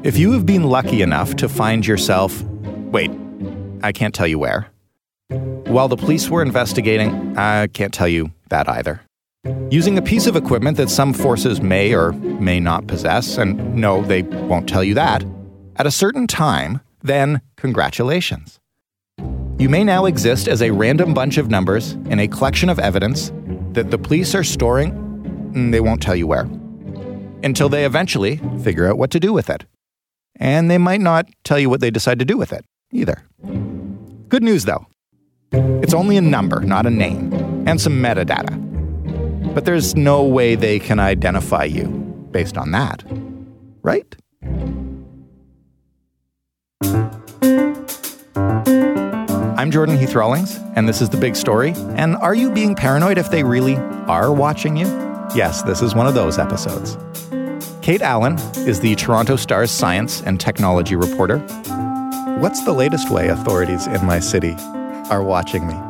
If you have been lucky enough to find yourself, I can't tell you where. While the police were investigating, I can't tell you that either. Using a piece of equipment that some forces may or may not possess, and no, they won't tell you that, at a certain time, then congratulations. You may now exist as a random bunch of numbers in a collection of evidence that the police are storing, and they won't tell you where, until they eventually figure out what to do with it. And they might not tell you what they decide to do with it, either. Good news, though. It's only a number, not a name, and some metadata. But there's no way they can identify you based on that, right? I'm Jordan Heath Rawlings, and this is The Big Story. And are you being paranoid if they really are watching you? Yes, this is one of those episodes. Kate Allen is the Toronto Star's science and technology reporter. What's the latest way authorities in my city are watching me?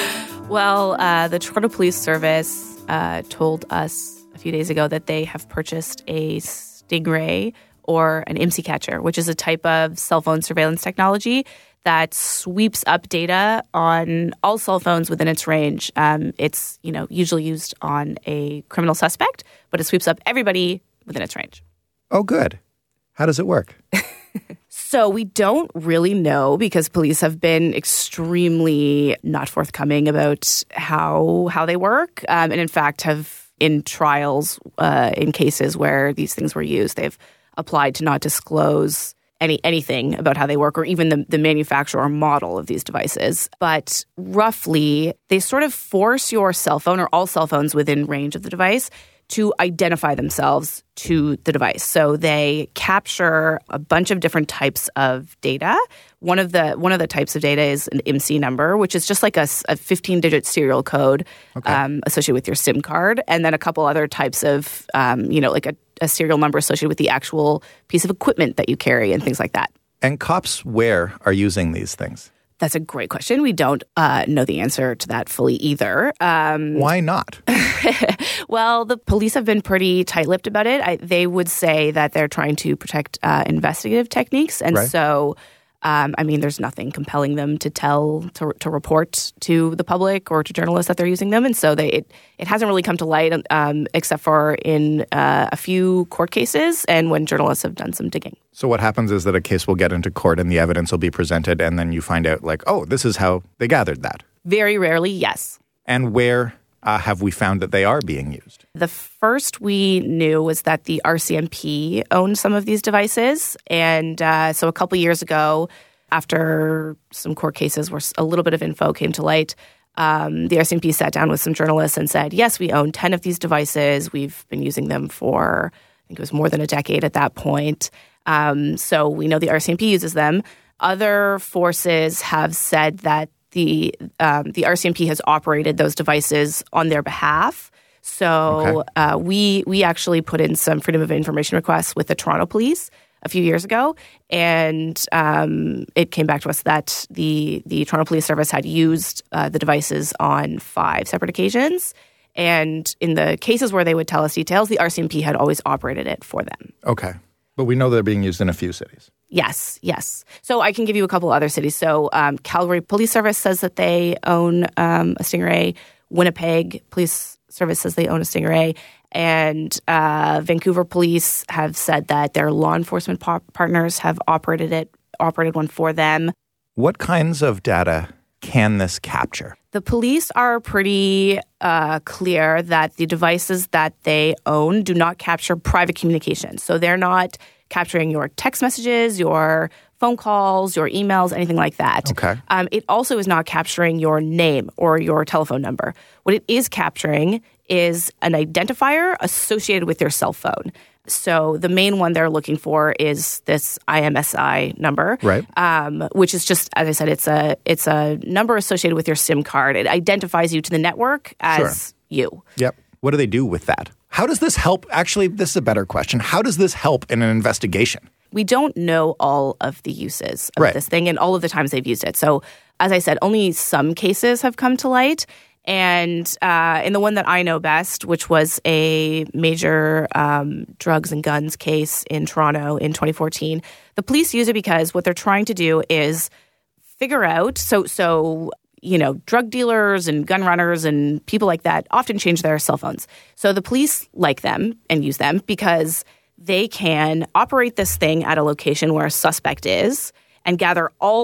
Well, the Toronto Police Service told us a few days ago that they have purchased a Stingray or an IMSI catcher, which is a type of cell phone surveillance technology that sweeps up data on all cell phones within its range. It's usually used on a criminal suspect, but it sweeps up everybody within its range. Oh, good. How does it work? So we don't really know because police have been extremely not forthcoming about how they work. And in fact, have in trials, in cases where these things were used, they've applied to not disclose anything about how they work or even the manufacturer or model of these devices. But roughly, they sort of force your cell phone or all cell phones within range of the device to identify themselves to the device. So they capture a bunch of different types of data. One of the types of data is an IMSI number, which is just like a 15-digit serial code associated with your SIM card, and then a couple other types of, like a serial number associated with the actual piece of equipment that you carry and things like that. And cops where are using these things? That's a great question. We don't know the answer to that fully either. Why not? Well, the police have been pretty tight-lipped about it. They would say that they're trying to protect investigative techniques. And so, there's nothing compelling them to report to the public or to journalists that they're using them. And so it hasn't really come to light except for in a few court cases and when journalists have done some digging. So what happens is that a case will get into court and the evidence will be presented and then you find out this is how they gathered that. Very rarely, yes. And where have we found that they are being used? The first we knew was that the RCMP owned some of these devices. And so a couple years ago, after some court cases where a little bit of info came to light, the RCMP sat down with some journalists and said, yes, we own 10 of these devices. We've been using them for, I think it was more than a decade at that point. So we know the RCMP uses them. Other forces have said that the RCMP has operated those devices on their behalf. So we actually put in some Freedom of Information requests with the Toronto Police a few years ago, and it came back to us that the Toronto Police Service had used the devices on 5 separate occasions. And in the cases where they would tell us details, the RCMP had always operated it for them. Okay. But we know they're being used in a few cities. Yes. So I can give you a couple other cities. So Calgary Police Service says that they own a Stingray. Winnipeg Police Service says they own a Stingray. And Vancouver Police have said that their law enforcement partners have operated one for them. What kinds of data can this capture? The police are pretty clear that the devices that they own do not capture private communication. So they're not capturing your text messages, your phone calls, your emails, anything like that. Okay. It also is not capturing your name or your telephone number. What it is capturing is an identifier associated with your cell phone. So the main one they're looking for is this IMSI number, right? Which is just, as I said, it's a number associated with your SIM card. It identifies you to the network as you. Yep. What do they do with that? How does this help? Actually, this is a better question. How does this help in an investigation? We don't know all of the uses of this thing and all of the times they've used it. So, as I said, only some cases have come to light. And in the one that I know best, which was a major drugs and guns case in Toronto in 2014, the police use it because what they're trying to do is figure out, drug dealers and gun runners and people like that often change their cell phones. So the police like them and use them because they can operate this thing at a location where a suspect is and gather all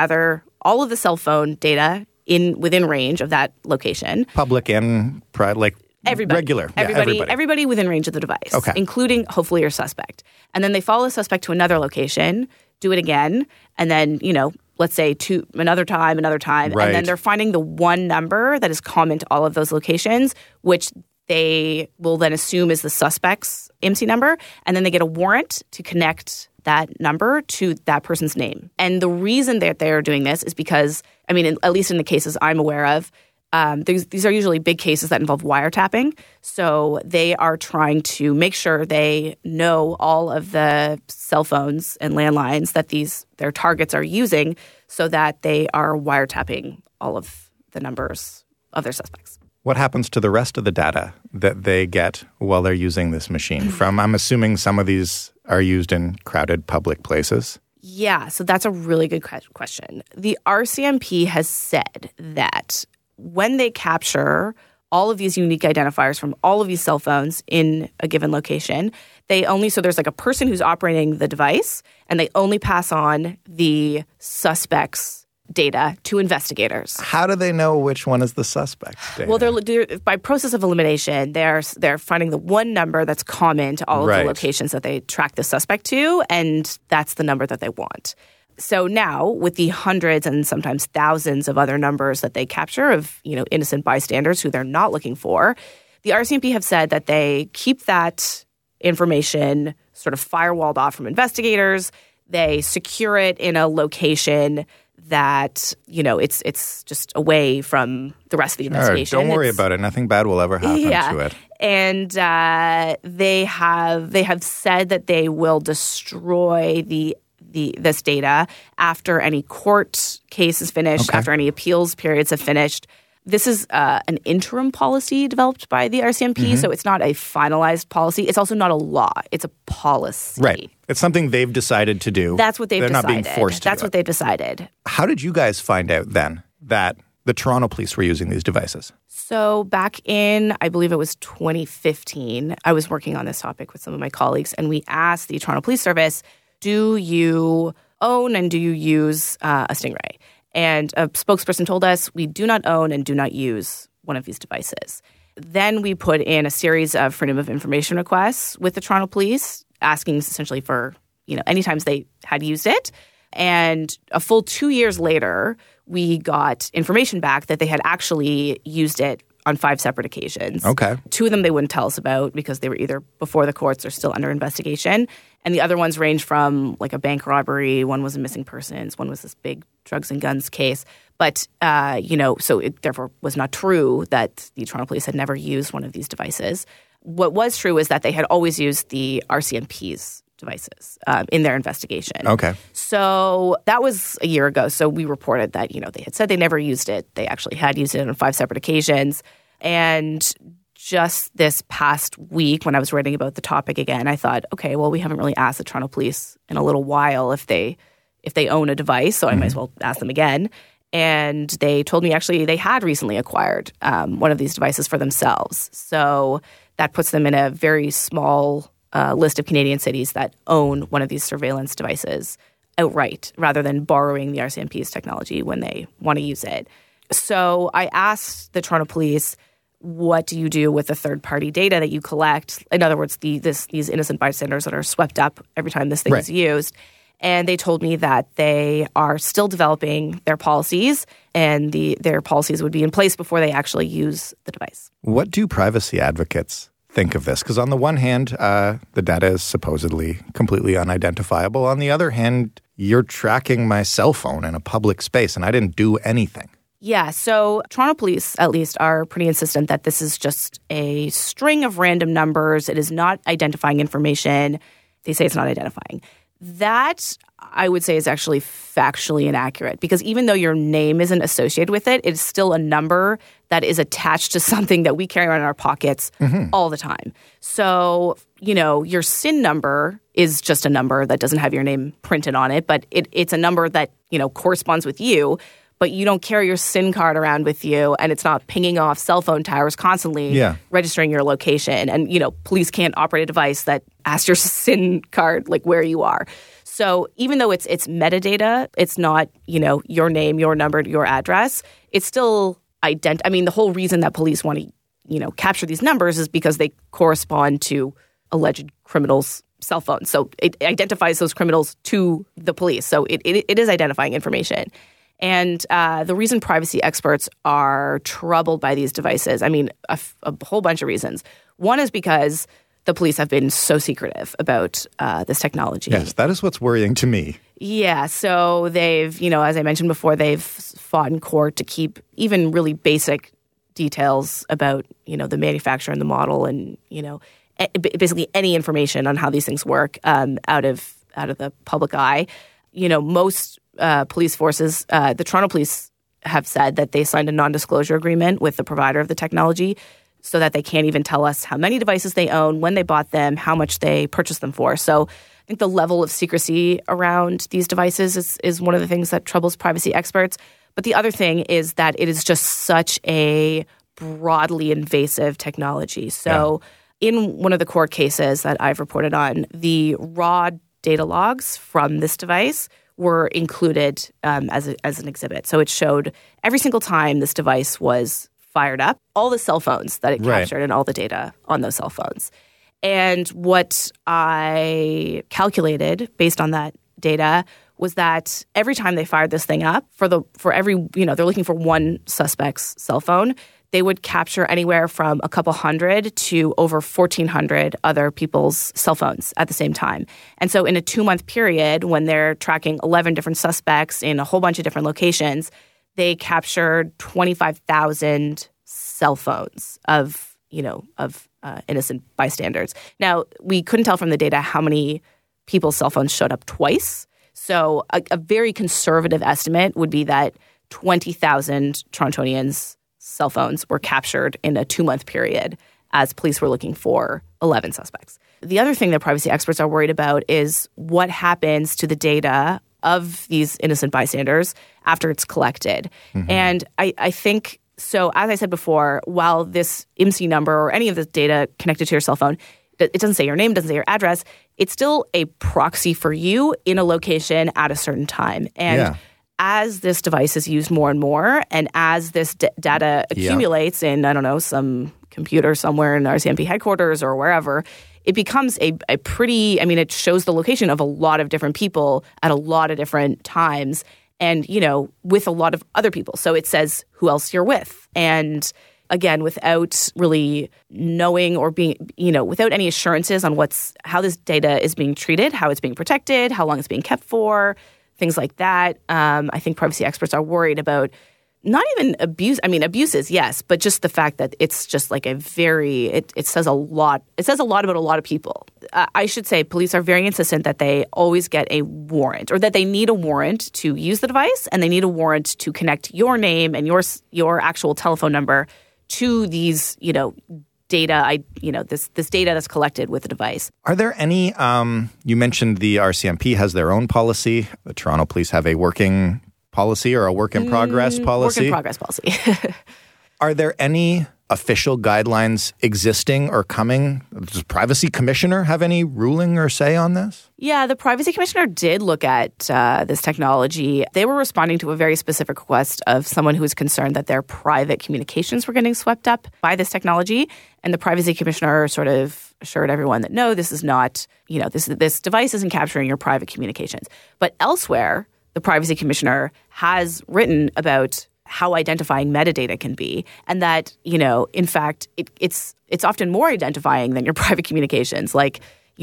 of the cell phone data within range of that location. Public and private, everybody, regular. Everybody within range of the device, okay, including hopefully your suspect. And then they follow the suspect to another location, do it again, and then, let's say another time. Right. And then they're finding the one number that is common to all of those locations, which they will then assume is the suspect's IMSI number. And then they get a warrant to connect that number to that person's name. And the reason that they're doing this is because, at least in the cases I'm aware of, these are usually big cases that involve wiretapping. So they are trying to make sure they know all of the cell phones and landlines that their targets are using so that they are wiretapping all of the numbers of their suspects. What happens to the rest of the data that they get while they're using this machine? I'm assuming some of these are used in crowded public places. Yeah, so that's a really good question. The RCMP has said that when they capture all of these unique identifiers from all of these cell phones in a given location, so there's like a person who's operating the device, and they only pass on the suspect's data to investigators. How do they know which one is the suspect's data? Well, they're by process of elimination, they're finding the one number that's common to all of the locations that they track the suspect to, and that's the number that they want. So now, with the hundreds and sometimes thousands of other numbers that they capture of, innocent bystanders who they're not looking for, the RCMP have said that they keep that information sort of firewalled off from investigators. They secure it in a location that, it's just away from the rest of the investigation. Don't worry about it. Nothing bad will ever happen to it. And they have said that they will destroy this data after any court case is finished, after any appeals periods have finished. This is an interim policy developed by the RCMP, so it's not a finalized policy. It's also not a law. It's a policy. Right. It's something they've decided to do. That's what they've decided. They're not being forced to That's what they've decided. How did you guys find out then that the Toronto police were using these devices? So back in, I believe it was 2015, I was working on this topic with some of my colleagues, and we asked the Toronto Police Service, do you own and do you use a Stingray? And a spokesperson told us we do not own and do not use one of these devices. Then we put in a series of Freedom of Information requests with the Toronto Police, asking essentially for, any times they had used it. And a full 2 years later, we got information back that they had actually used it on 5 separate occasions. Okay. 2 of them they wouldn't tell us about because they were either before the courts or still under investigation. And the other ones range from like a bank robbery. One was a missing persons. One was this big drugs and guns case. But, so it therefore was not true that the Toronto Police had never used one of these devices. What was true is that they had always used the RCMP's devices in their investigation. Okay. So that was a year ago. So we reported that, they had said they never used it. They actually had used it on 5 separate occasions. And just this past week when I was writing about the topic again, I thought, okay, well, we haven't really asked the Toronto Police in a little while if they own a device, so I might as well ask them again. And they told me actually they had recently acquired one of these devices for themselves. So that puts them in a very small list of Canadian cities that own one of these surveillance devices outright rather than borrowing the RCMP's technology when they want to use it. So I asked the Toronto Police, what do you do with the third-party data that you collect? In other words, these innocent bystanders that are swept up every time this thing is used. And they told me that they are still developing their policies, and their policies would be in place before they actually use the device. What do privacy advocates think of this? Because on the one hand, the data is supposedly completely unidentifiable. On the other hand, you're tracking my cell phone in a public space, and I didn't do anything. Yeah, so Toronto Police, at least, are pretty insistent that this is just a string of random numbers. It is not identifying information. They say it's not identifying. That, I would say, is actually factually inaccurate because even though your name isn't associated with it, it's still a number that is attached to something that we carry around in our pockets all the time. So, your SIN number is just a number that doesn't have your name printed on it, but it's a number that, corresponds with you, but you don't carry your SIN card around with you and it's not pinging off cell phone towers constantly registering your location. And, police can't operate a device that asks your SIN card, like where you are. So even though it's metadata, it's not, your name, your number, your address, it's still the whole reason that police want to, capture these numbers is because they correspond to alleged criminals' cell phones. So it identifies those criminals to the police. So it is identifying information. And the reason privacy experts are troubled by these devices, a whole bunch of reasons. One is because the police have been so secretive about this technology. Yes, that is what's worrying to me. Yeah, so they've, as I mentioned before, they've fought in court to keep even really basic details about, the manufacturer and the model and, basically any information on how these things work out of the public eye. Most police forces, the Toronto Police have said that they signed a non-disclosure agreement with the provider of the technology so that they can't even tell us how many devices they own, when they bought them, how much they purchased them for. So I think the level of secrecy around these devices is one of the things that troubles privacy experts. But the other thing is that it is just such a broadly invasive technology. So in one of the court cases that I've reported on, the raw data logs from this device were included as an exhibit. So it showed every single time this device was fired up, all the cell phones that it captured and all the data on those cell phones. And what I calculated based on that data was that every time they fired this thing up, for every, they're looking for one suspect's cell phone, they would capture anywhere from a couple hundred to over 1,400 other people's cell phones at the same time. And so in a 2-month period, when they're tracking 11 different suspects in a whole bunch of different locations, they captured 25,000 cell phones of innocent bystanders. Now, we couldn't tell from the data how many people's cell phones showed up twice. So a very conservative estimate would be that 20,000 Torontonians' cell phones were captured in a 2-month period as police were looking for 11 suspects. The other thing that privacy experts are worried about is what happens to the data of these innocent bystanders after it's collected. And I think, so as I said before, while this IMSI number or any of this data connected to your cell phone, it doesn't say your name, doesn't say your address, it's still a proxy for you in a location at a certain time. And as this device is used more and more, and as this data accumulates in, some computer somewhere in RCMP headquarters or wherever, it becomes a pretty, it shows the location of a lot of different people at a lot of different times and, with a lot of other people. So it says who else you're with. And again, without really knowing or being, without any assurances on how this data is being treated, how it's being protected, how long it's being kept for, things like that. I think privacy experts are worried about not even abuse. Abuses, yes, but just the fact that it's just like it says a lot. It says a lot about a lot of people. I should say police are very insistent that they always get a warrant or that they need a warrant to use the device and they need a warrant to connect your name and your actual telephone number to these, data, this data that's collected with the device. Are there any, you mentioned the RCMP has their own policy. The Toronto Police have a working policy or a work-in-progress policy? Work-in-progress policy. Are there any official guidelines existing or coming? Does the Privacy Commissioner have any ruling or say on this? Yeah, the Privacy Commissioner did look at this technology. They were responding to a very specific request of someone who was concerned that their private communications were getting swept up by this technology. And the Privacy Commissioner sort of assured everyone that, no, this is not, this device isn't capturing your private communications. But elsewhere, the Privacy Commissioner has written about how identifying metadata can be, and that, in fact, it's often more identifying than your private communications. Like,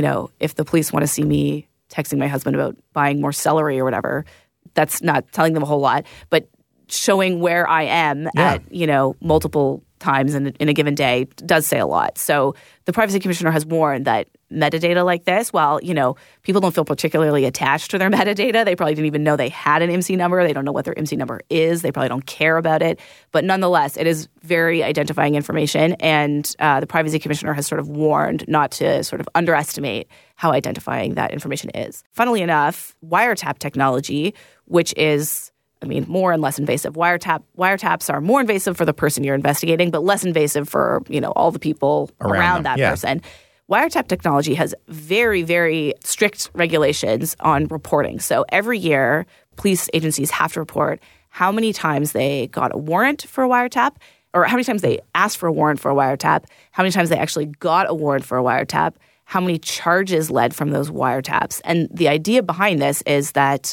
if the police want to see me texting my husband about buying more celery or whatever, that's not telling them a whole lot. But showing where I am at, multiple times in a given day does say a lot. So the Privacy Commissioner has warned that metadata like this, while, people don't feel particularly attached to their metadata. They probably didn't even know they had an IMSI number. They don't know what their IMSI number is. They probably don't care about it. But nonetheless, it is very identifying information. And the Privacy Commissioner has sort of warned not to sort of underestimate how identifying that information is. Funnily enough, wiretap technology, which is more and less invasive. Wiretaps are more invasive for the person you're investigating, but less invasive for, all the people around that person. Wiretap technology has very, very strict regulations on reporting. So every year, police agencies have to report how many times they got a warrant for a wiretap, or how many times they asked for a warrant for a wiretap, how many times they actually got a warrant for a wiretap, how many charges led from those wiretaps. And the idea behind this is that,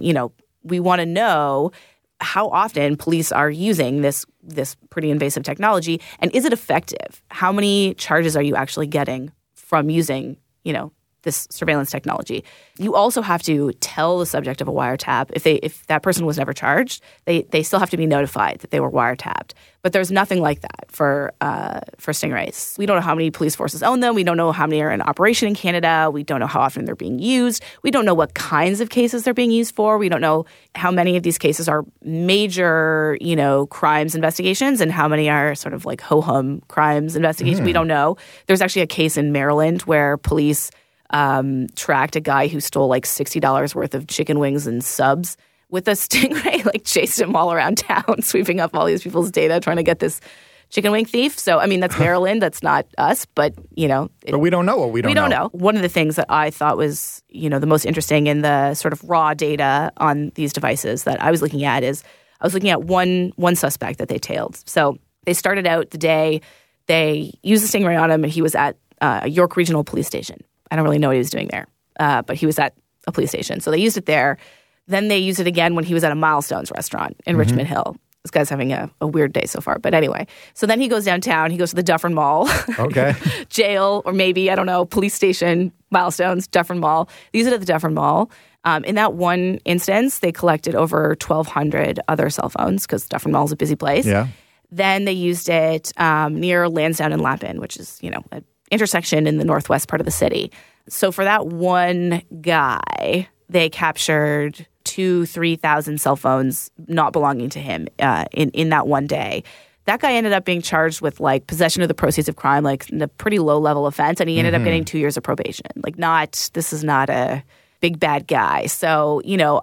we want to know how often police are using this pretty invasive technology, and is it effective? How many charges are you actually getting from using, this surveillance technology? You also have to tell the subject of a wiretap. If that person was never charged, they still have to be notified that they were wiretapped. But there's nothing like that for stingrays. We don't know how many police forces own them. We don't know how many are in operation in Canada. We don't know how often they're being used. We don't know what kinds of cases they're being used for. We don't know how many of these cases are major, crimes investigations and how many are sort of like ho-hum crimes investigations. We don't know. There's actually a case in Maryland where police tracked a guy who stole like $60 worth of chicken wings and subs with a stingray, chased him all around town, sweeping up all these people's data, trying to get this chicken wing thief. So, that's Maryland. That's not us, but, But we don't know what we don't know. We don't know. One of the things that I thought was, the most interesting in the sort of raw data on these devices that I was looking at is I was looking at one suspect that they tailed. So they started out the day, they used the stingray on him, and he was at a York Regional Police Station. I don't really know what he was doing there, but he was at a police station. So they used it there. Then they used it again when he was at a Milestones restaurant in Richmond Hill. This guy's having a weird day so far. But anyway, so then he goes downtown. He goes to the Dufferin Mall. Okay. Jail, or maybe, I don't know, police station, Milestones, Dufferin Mall. They used it at the Dufferin Mall. In that one instance, they collected over 1,200 other cell phones because Dufferin Mall is a busy place. Yeah. Then they used it near Lansdowne and Lappin, which is, an intersection in the northwest part of the city. So for that one guy, they captured 2,000-3,000 cell phones not belonging to him in that one day. That guy ended up being charged with possession of the proceeds of crime, a pretty low level offense, and he ended up getting 2 years of probation. This is not a big bad guy. So,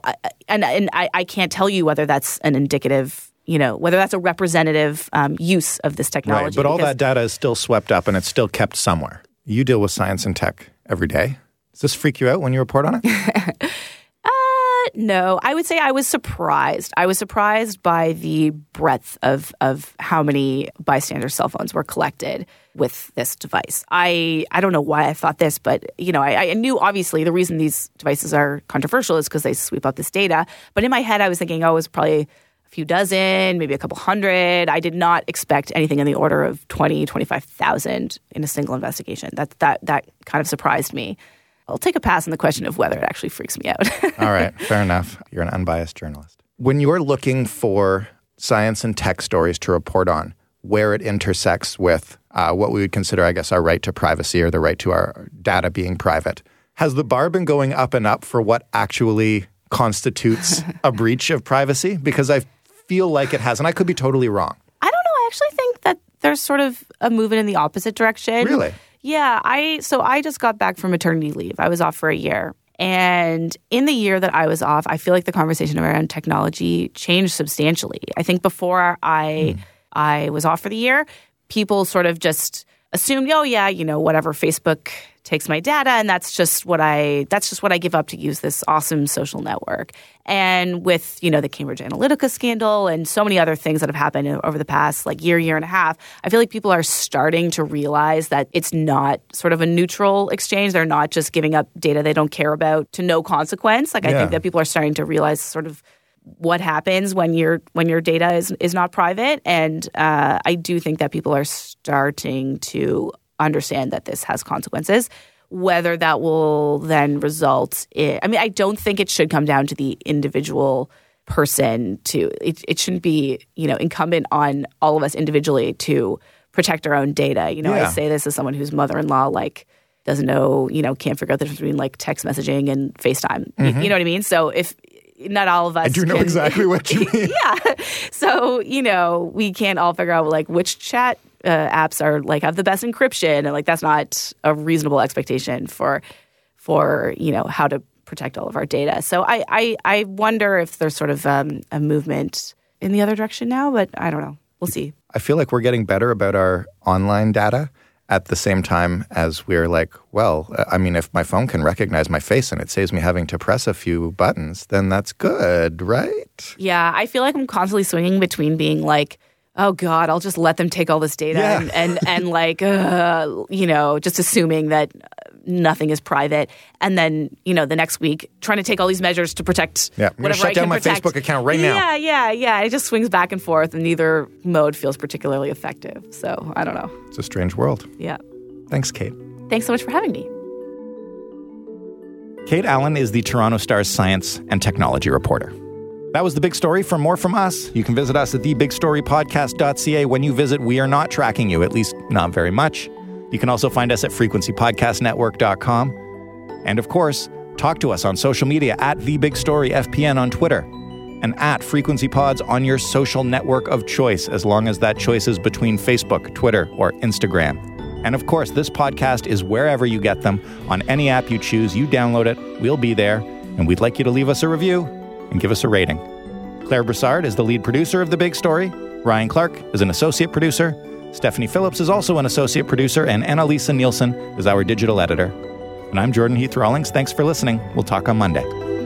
I can't tell you whether that's an indicative, whether that's a representative use of this technology. Right, but all that data is still swept up and it's still kept somewhere. You deal with science and tech every day. Does this freak you out when you report on it? No, I would say I was surprised. I was surprised by the breadth of how many bystander cell phones were collected with this device. I don't know why I thought this, but I knew obviously the reason these devices are controversial is because they sweep up this data. But in my head, I was thinking, it was probably a few dozen, maybe a couple hundred. I did not expect anything in the order of 20,000, 25,000 in a single investigation. That kind of surprised me. I'll take a pass on the question of whether it actually freaks me out. All right, fair enough. You're an unbiased journalist. When you're looking for science and tech stories to report on, where it intersects with what we would consider, I guess, our right to privacy or the right to our data being private, has the bar been going up and up for what actually constitutes a breach of privacy? Because I feel like it has, and I could be totally wrong. I don't know. I actually think that there's sort of a movement in the opposite direction. Really? Yeah, I just got back from maternity leave. I was off for a year. And in the year that I was off, I feel like the conversation around technology changed substantially. I think before I was off for the year, people sort of just assumed, whatever, Facebook takes my data and that's just what I give up to use this awesome social network. And with, the Cambridge Analytica scandal and so many other things that have happened over the past year and a half, I feel like people are starting to realize that it's not sort of a neutral exchange. They're not just giving up data they don't care about to no consequence. I think that people are starting to realize sort of what happens when your data is not private. And I do think that people are starting to understand that this has consequences. Whether that will then result in – I don't think it should come down to the individual person to – it shouldn't be, incumbent on all of us individually to protect our own data. I say this as someone whose mother-in-law, doesn't know, can't figure out the difference between like text messaging and FaceTime. You know what I mean? So if not all of us I do know exactly what you mean. Yeah. So, we can't all figure out like which chat apps are like have the best encryption, and like that's not a reasonable expectation for how to protect all of our data. So I wonder if there's sort of a movement in the other direction now, but I don't know. We'll see. I feel like we're getting better about our online data at the same time as we're like, well, I mean, if my phone can recognize my face and it saves me having to press a few buttons, then that's good, right? Yeah, I feel like I'm constantly swinging between being like, oh God, I'll just let them take all this data and like, just assuming that nothing is private. And then, the next week trying to take all these measures to protect I'm going to shut down my Facebook account right now. Yeah. It just swings back and forth and neither mode feels particularly effective. So I don't know. It's a strange world. Yeah. Thanks, Kate. Thanks so much for having me. Kate Allen is the Toronto Star's science and technology reporter. That was The Big Story. For more from us, you can visit us at thebigstorypodcast.ca. When you visit, we are not tracking you, at least not very much. You can also find us at frequencypodcastnetwork.com. And of course, talk to us on social media at TheBigStoryFPN on Twitter and at FrequencyPods on your social network of choice, as long as that choice is between Facebook, Twitter, or Instagram. And of course, this podcast is wherever you get them. On any app you choose, you download it, we'll be there, and we'd like you to leave us a review and give us a rating. Claire Broussard is the lead producer of The Big Story. Ryan Clark is an associate producer. Stephanie Phillips is also an associate producer, and Annalisa Nielsen is our digital editor. And I'm Jordan Heath Rawlings. Thanks for listening. We'll talk on Monday.